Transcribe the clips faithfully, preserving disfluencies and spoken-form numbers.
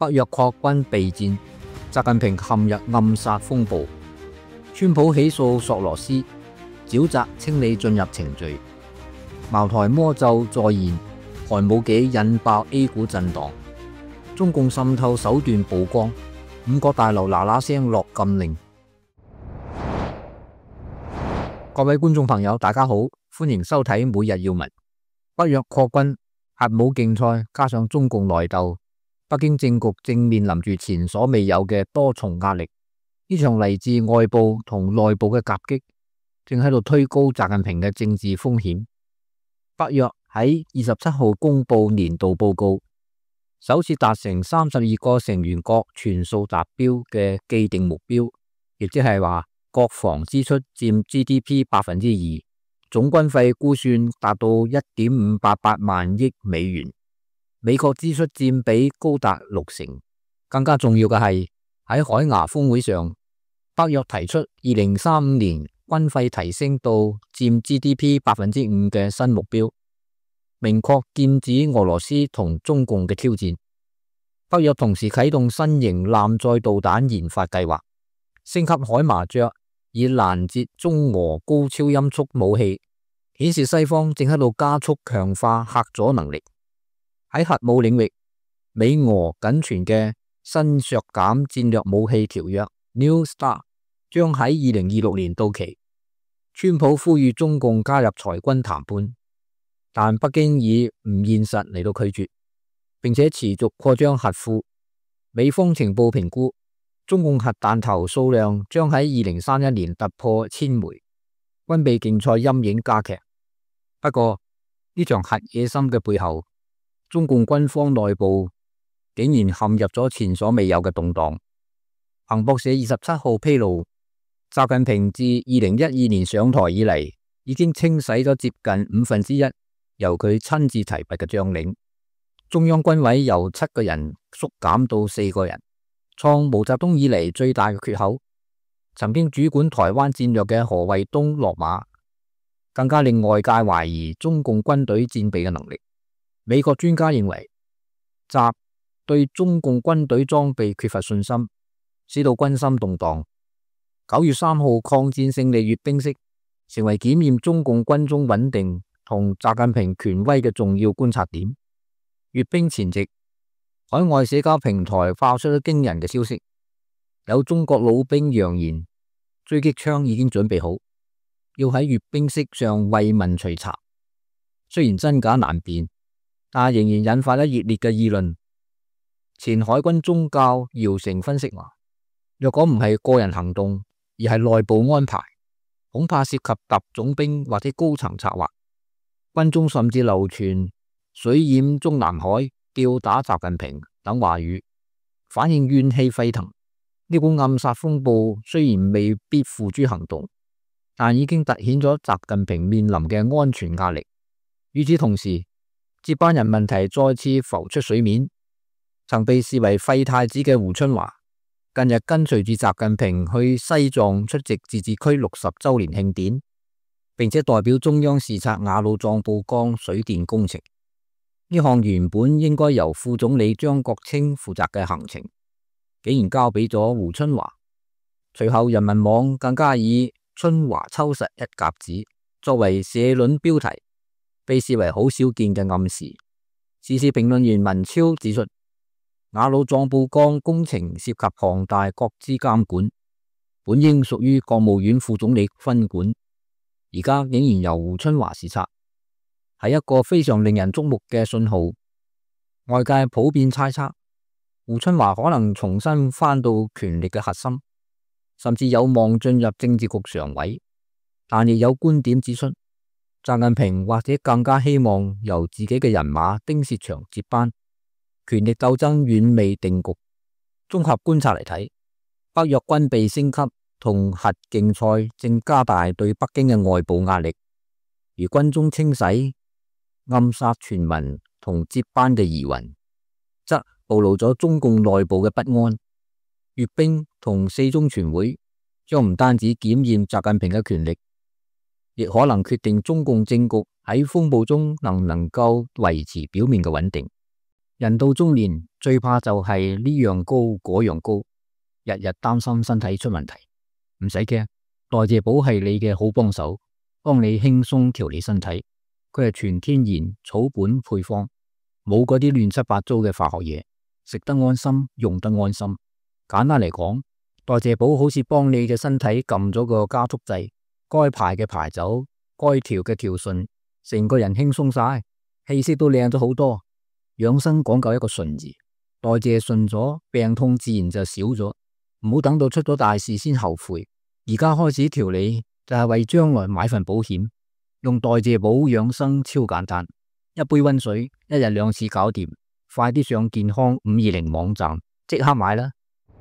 北約擴軍備戰，習近平陷入暗殺風暴。川普起訴索羅斯，沼澤清理進入程序。茅台魔咒再現，寒武紀引爆 A 股震盪。中共滲透手段曝光，五角大樓嗱嗱聲落禁令。各位觀眾朋友，大家好，歡迎收睇每日要聞。北約擴軍、核武競賽加上中共內鬥，北京政局正面臨住前所未有嘅多重壓力。呢場嚟自外部同內部嘅夾擊，正喺度推高習近平嘅政治風險。北約喺二十七號公布年度報告，首次達成三十二個成員國全數達標嘅既定目標，亦即係話國防支出佔 G D P 百分之二，總軍費估算達到一點五八八萬億美元，美國支出佔比高達六成。更加重要嘅係喺海牙峰會上，北約提出二零三五年軍費提升到佔 G D P 百分之五嘅新目標，明確劍指俄羅斯同中共嘅挑戰。北約同時啟動新型艦載導彈研發計劃，升級海麻雀以攔截中俄高超音速武器，顯示西方正喺度加速強化嚇阻能力。喺核武領域，美俄僅存嘅新削減戰略武器條約 New START 將喺二零二六年到期。川普呼籲中共加入裁軍談判，但北京以唔現實嚟到拒絕，並且持續擴張核庫。美方情報評估，中共核彈頭數量將喺二零三一年突破千枚，軍備競賽陰影加劇。不過呢場核野心嘅背後，中共軍方內部竟然陷入咗前所未有嘅動盪。彭博社二十七號披露，習近平自二零一二年上台以嚟，已經清洗咗接近五分之一由佢親自提拔嘅將領，中央軍委由七個人縮減到四個人，創毛澤東以嚟最大嘅缺口。曾經主管台灣戰略嘅何衛東落馬，更加令外界懷疑中共軍隊戰備嘅能力。美國專家認為，習對中共軍隊裝備缺乏信心，使到軍心動盪。九月三號抗戰勝利閱兵式成為檢驗中共軍中穩定同習近平權威嘅重要觀察點。閱兵前夕，海外社交平台爆出咗驚人嘅消息，有中國老兵揚言狙擊槍已經準備好，要喺閱兵式上為民除賊。雖然真假難辨，但仍然引發咗熱烈嘅議論。前海軍中校姚成分析話，若果唔係個人行動，而係內部安排，恐怕涉及特種兵或者高層策劃。軍中甚至流傳水淹中南海、吊打習近平等話語，反映怨氣沸騰。呢股暗殺風暴雖然未必付諸行動，但已經凸顯咗習近平面臨嘅安全壓力。與此同時，接班人問題再次浮出水面。曾被視為廢太子嘅胡春華，近日跟隨住習近平去西藏出席自治區六十周年慶典，並且代表中央視察雅魯藏布江水電工程。呢項原本應該由副總理張國清負責嘅行程，竟然交俾咗胡春華。隨後人民網更加以春華抽實一甲子作為社論標題，被視為好少見嘅暗示。時事評論員文超指出，雅魯藏布江工程涉及龐大國資監管，本應屬於國務院副總理分管，而家竟然由胡春華視察，係一個非常令人矚目嘅信號。外界普遍猜測，胡春華可能重新返到權力嘅核心，甚至有望進入政治局常委。但亦有觀點指出，習近平或者更加希望由自己嘅人馬丁薛祥接班。權力鬥爭遠未定局。綜合觀察嚟睇，北約軍備升級同核競賽正加大對北京嘅外部壓力，而軍中清洗、暗殺全民同接班嘅疑雲，則暴露咗中共內部嘅不安。閱兵同四中全會將唔單止檢驗習近平嘅權力，亦可能決定中共政局喺風暴中能唔能夠維持表面嘅穩定。 人到中年最怕就係呢樣高嗰樣高，日日擔心身體出問題。唔使驚，代謝寶係你嘅好幫手，幫你輕鬆調理身體。佢係全天然草本配方，冇嗰啲亂七八糟嘅化學嘢，食得安心，用得安心。簡單嚟講，代謝寶好似幫你嘅身體撳咗個加速掣，該排嘅排走，該調嘅調順，成個人輕鬆晒，氣色都靚咗好多。養生講究一個順字，代謝順咗，病痛自然就少咗。唔好等到出咗大事先後悔，而家開始調理就係為將來買份保險。用代謝寶養生超簡單，一杯溫水，一日兩次搞掂。快啲上健康五二零網站即刻買啦！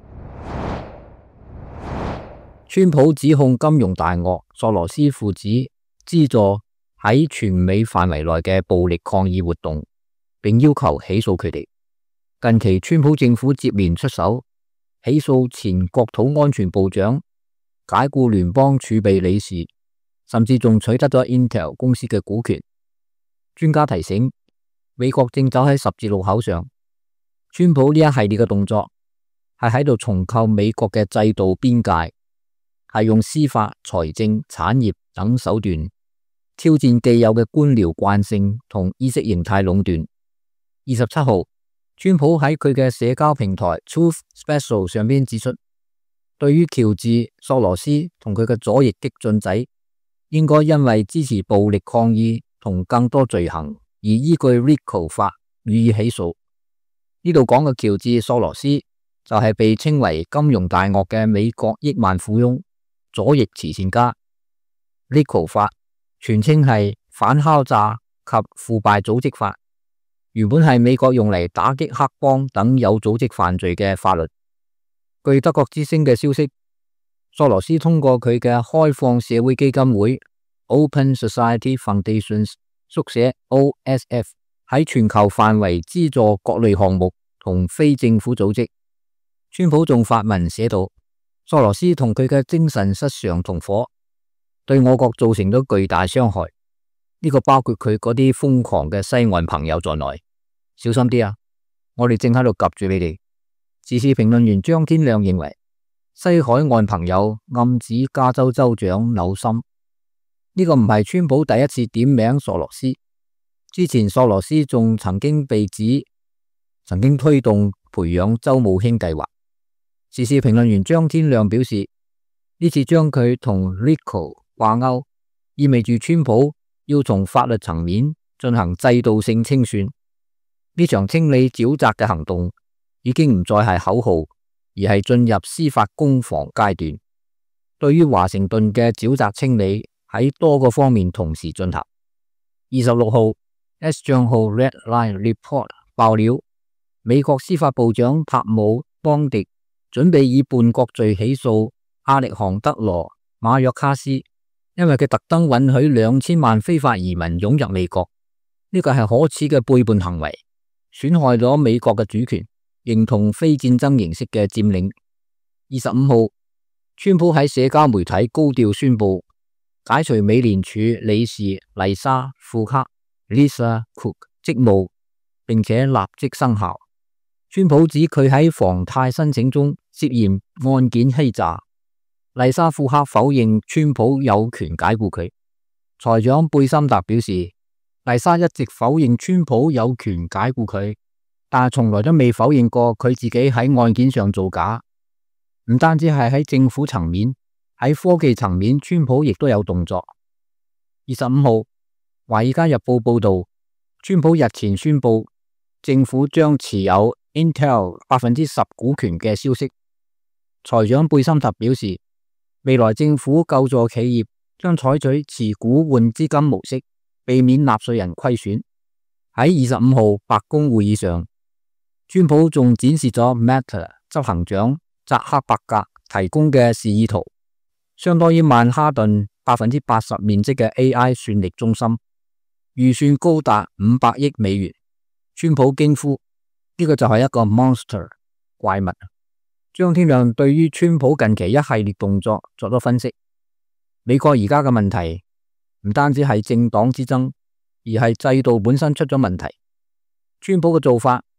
川普指控金融大鱷索羅斯父子資助喺全美範圍內嘅暴力抗議活動，並要求起訴佢哋。近期川普政府接連出手，起訴前國土安全部長、解雇聯邦儲備理事，甚至仲取得咗 Intel 公司嘅股權。專家提醒，美國正走喺十字路口上。川普呢一系列嘅動作係喺度重構美國嘅制度邊界，係用司法、財政、產業等手段挑戰既有嘅官僚慣性同意識形態壟斷。二十七號，川普喺佢嘅社交平台 Truth Special 上邊指出，對於喬治索羅斯同佢嘅左翼激進仔，應該因為支持暴力抗議同更多罪行而依據 RICO 法予以起訴。呢度講嘅喬治索羅斯就係被稱為金融大鱷嘅美國億萬富翁、左翼慈善家。RICO 法全稱係反敲詐及腐敗組織法，原本係美國用嚟打擊黑幫等有組織犯罪嘅法律。據德國之聲嘅消息，索羅斯通過佢嘅開放社會基金會 Open Society Foundations 縮寫 O S F 喺全球範圍資助各類項目同非政府組織。川普仲發文寫道，索羅斯同佢嘅精神失常同伙對我國造成咗巨大傷害，呢個包括佢嗰啲瘋狂嘅西岸朋友在內。小心啲啊！我哋正喺度夾住你哋。時事評論員張天亮認為，西海岸朋友暗指加州州長紐森。呢個唔係川普第一次點名索羅斯，之前索羅斯仲曾經被指曾經推動培養州務卿計劃。時事評論員張天亮表示，呢次將佢同 RICO 掛鈎，意味住川普要從法律層面進行制度性清算。呢場清理沼澤嘅行動已經唔再係口號，而係進入司法攻防階段。對於華盛頓嘅沼澤清理喺多個方面同時進行。二十六號 S 賬號 Redline Report 爆料，美國司法部長帕姆邦迪準備以叛國罪起訴阿力杭德羅馬約卡斯，因為佢特登允許兩千萬非法移民湧入美國，呢個係可恥嘅背叛行為，損害咗美國嘅主權，認同非戰爭形式嘅佔領。二十五號，川普喺社交媒體高調宣布解除美聯儲理事麗莎庫克 Lisa Cook 職務，並且立即生效。川普指佢喺房貸申請中涉嫌案件欺詐，麗莎庫克否認川普有權解雇佢。財長貝森特表示，麗莎一直否認川普有權解雇佢，但係從來都未否認過佢自己喺案件上造假。唔單止係喺政府層面，喺科技層面，川普亦都有動作。二十五號，《華爾街日報》報道，川普日前宣布政府將持有 Intel 百分之十股權嘅消息。財長貝森特表示，未來政府救助企業將採取持股換資金模式，避免納稅人虧損。喺二十五號白宮會議上，川普仲展示咗 Meta 執行長扎克伯格提供嘅示意圖，相當於曼哈頓百分之八十面積嘅 A I 算力中心，預算高達五百億美元。川普驚呼：呢個就係一個 monster 怪物。張天亮對於川普近期一系列動作作咗分析，美國而家嘅問題唔單止係政黨之爭，而係制度本身出咗問題。川普嘅做法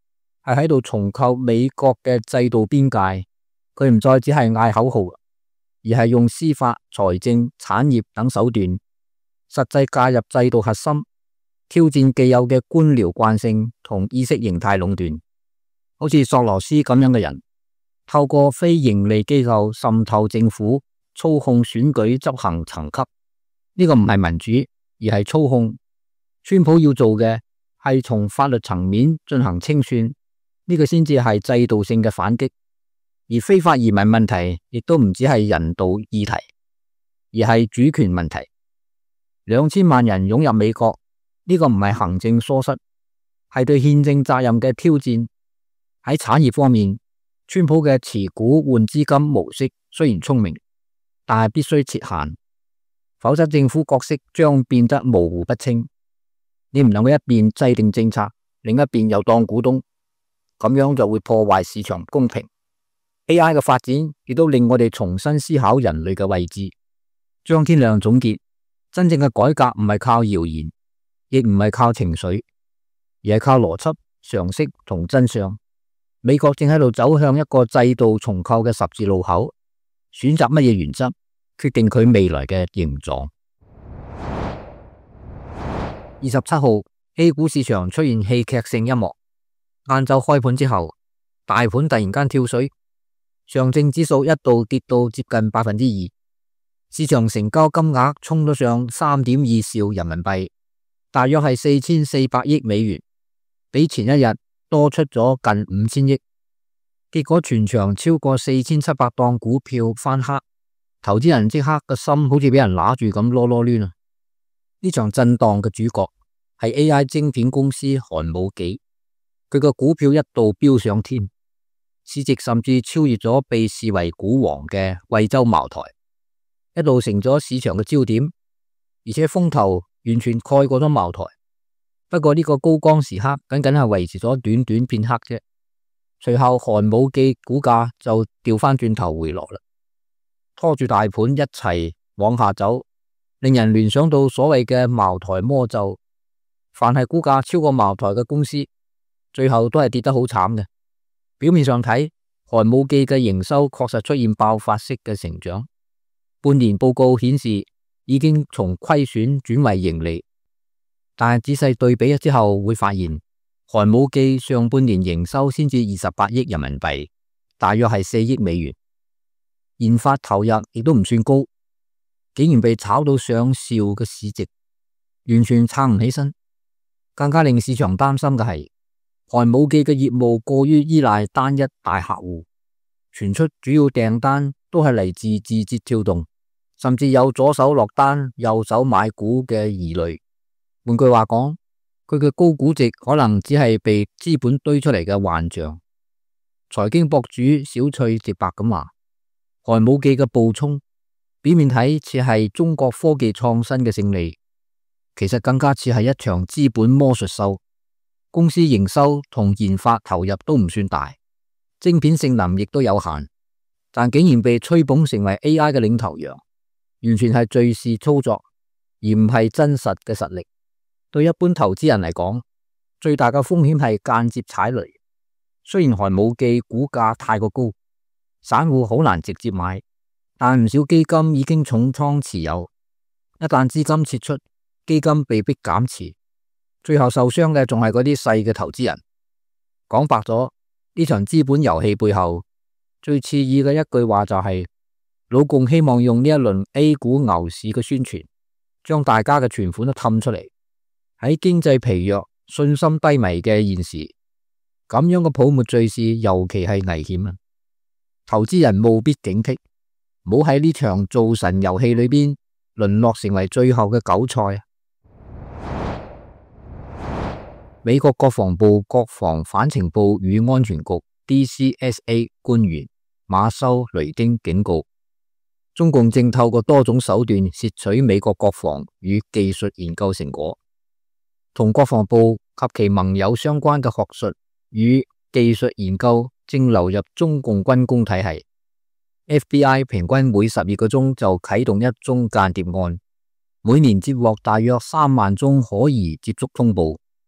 係喺度重構美國嘅制度邊界。佢唔再只係嗌口號，而係用司法、財政、產業等手段，實際介入制度核心，挑戰既有嘅官僚慣性同意識形態壟斷。好似索羅斯咁樣嘅人，透過非盈利機構滲透政府，操控選舉執行層級。呢個唔係民主，而係操控。川普要做嘅係從法律層面進行清算，呢個先至係制度性嘅反擊。而非法移民問題亦都唔只係人道議題，而係主權問題。兩千萬人湧入美國，呢個唔係行政疏失，係對憲政責任嘅挑戰。喺產業方面，川普嘅持股換資金模式雖然聰明，但係必須設限，否則政府角色將變得模糊不清。你唔能夠一邊制定政策，另一邊又當股東，咁樣就會破壞市場公平。A I 嘅發展亦都令我哋重新思考人類嘅位置。張天亮總結，真正嘅改革唔係靠謠言，亦唔係靠情緒，而係靠邏輯、常識同真相。美國正喺度走向一個制度重構嘅十字路口，選擇乜嘢原則，決定佢未來嘅形狀。二十七號 A 股市場出現戲劇性一幕，晏晝開盤之後，大盤突然間跳水。上證指數一度跌到接近百分之二，市場成交金額衝咗上三點二兆人民幣，大約係四千四百億美元，比前一日多出咗近五千億。結果全場超過四千七百檔股票翻黑，投資人即刻個心好似俾人揦住咁囉囉攣啊！呢場震盪嘅主角係 A I 晶片公司寒武紀，佢個股票一度飆上天。市值甚至超越咗被視為股王嘅貴州茅台，一度成咗市場嘅焦點，而且風頭完全蓋過咗茅台。不過呢個高光時刻僅僅係維持咗短短片刻啫，隨後寒武紀股價就掉翻轉頭回落啦，拖住大盤一齊往下走，令人聯想到所謂嘅茅台魔咒。凡係股價超過茅台嘅公司，最後都係跌得好慘嘅。表面上睇，寒武紀嘅營收確實出現爆發式嘅成長，半年報告顯示已經從虧損轉為盈利。但係仔細對比咗之後，會發現寒武紀上半年營收先至二十八億人民幣，大約係四億美元，研發投入亦都唔算高，竟然被炒到上兆嘅市值，完全撐唔起身。更加令市場擔心嘅係，寒武紀嘅業務過於依賴單一大客戶，傳出主要訂單都係嚟自字節跳動，甚至有左手落單右手買股嘅疑慮。換句話講，佢嘅高估值可能只係被資本堆出嚟嘅幻象。財經博主小翠直白咁話，寒武紀嘅暴衝表面睇似係中國科技創新嘅勝利，其實更加似係一場資本魔術秀。公司營收同研發投入都唔算大，晶片性能亦都有限，但竟然被吹捧成為 A I 嘅領頭羊，完全係敘事操作，而唔係真實嘅實力。對一般投資人嚟講，最大嘅風險係間接踩雷。雖然寒武紀股價太過高，散戶好難直接買，但唔少基金已經重倉持有。一旦資金撤出，基金被迫減持，最後受傷嘅仲係嗰啲細嘅投資人。講白咗，呢場資本遊戲背後最刺耳嘅一句話就係、是，老共希望用呢一輪 A 股牛市嘅宣傳，將大家嘅存款都氹出嚟。喺經濟疲弱、信心低迷嘅現時，咁樣嘅泡沫敘事尤其係危險啊！投資人務必警惕，唔好喺呢場造神遊戲裏邊淪落成為最後嘅韭菜。美國國防部國防反情報與安全局 D C S A 官員馬修雷丁警告，中共正透過多種手段竊取美國國防與技術研究成果，同國防部及其盟友相關嘅學術與技術研究正流入中共軍工體系。F B I 平均每十二個鐘就啟動一宗間諜案，每年接獲大約三萬宗可疑接觸通報。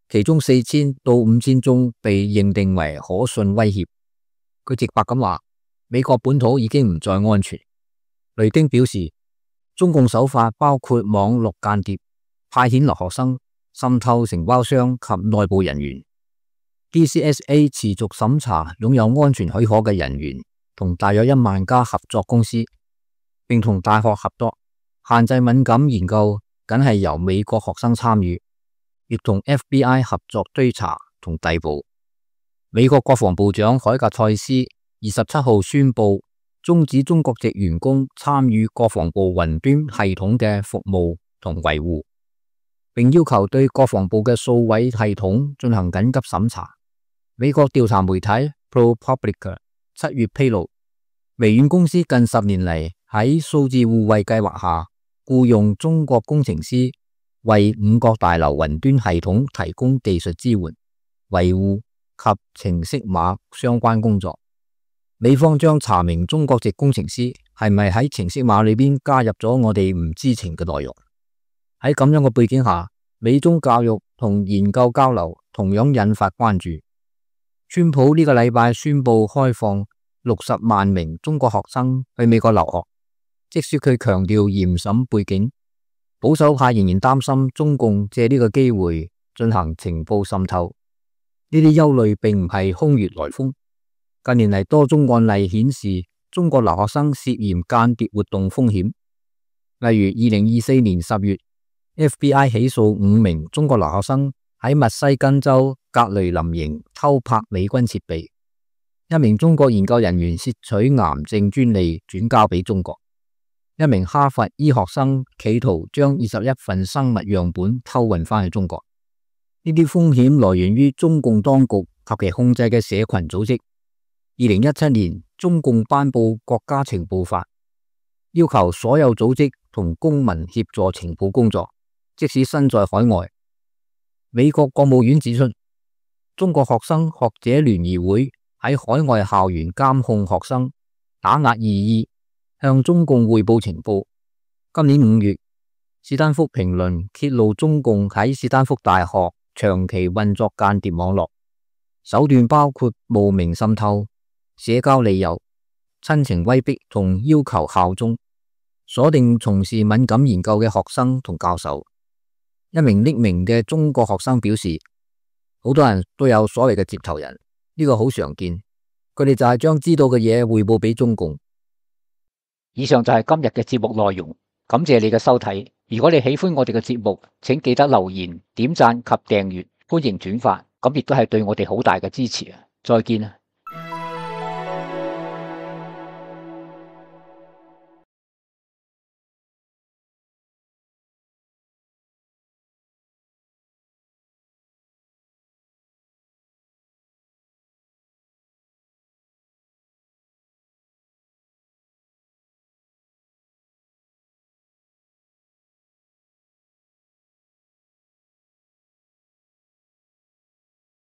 其中四千到五千宗被認定為可信威脅。佢直白咁話，美國本土已經唔再安全。雷丁表示，中共手法包括網絡間諜、派遣留學生、滲透承包商及內部人員。D C S A 持續審查擁有安全許可嘅人員同大約一萬家合作公司，並同大學合作限制敏感研究，僅係由美國學生參與，亦同 F B I 合作追查同逮捕。美國國防部長海格塞斯二十七號宣布終止中國籍員工參與國防部雲端系統嘅服務同維護，並要求對國防部嘅數位系統進行緊急審查。美國調查媒體 ProPublica 七月披露，微軟公司近十年嚟喺數字護衛計劃下僱用中國工程師為五角大樓雲端系統提供技術支援、維護及程式碼相關工作。美方將查明中國籍工程師係咪喺程式碼裏邊加入咗我哋唔知情嘅內容。喺咁樣嘅背景下，美中教育同研究交流同樣引發關注。川普呢個禮拜宣布開放六十萬名中國學生去美國留學，即使佢強調嚴審背景，保守派仍然擔心中共借呢個機會進行情報滲透。呢啲憂慮並唔係空穴來風。近年嚟多宗案例顯示中國留學生涉嫌間諜活動風險，例如二零二四年十月 F B I 起訴五名中國留學生喺密西根州格雷林營偷拍美軍設備，一名中國研究人員竊取癌症專利轉交俾中國，一名哈佛醫學生企圖將二十一份生物樣本偷運返去中國。呢啲風險來源於中共當局及其控制嘅社群組織。二零一七年，中共頒布國家情報法，要求所有組織同公民協助情報工作，即使身在海外。美國國務院指出，中國學生學者聯誼會喺海外校園監控學生、打壓異議，向中共匯報情報。今年五月，史丹福評論揭露中共喺史丹福大學長期運作間諜網絡，手段包括冒名滲透、社交利誘、親情威逼同要求效忠，鎖定從事敏感研究嘅學生同教授。一名匿名嘅中國學生表示，好多人都有所謂嘅接頭人，呢個好常見，佢哋就係將知道嘅嘢匯報俾中共。以上就係今日嘅節目內容，感謝你嘅收睇。如果你喜歡我哋嘅節目，請記得留言、點讚及訂閱，歡迎轉發，咁亦都係對我哋好大嘅支持啊！再見啊！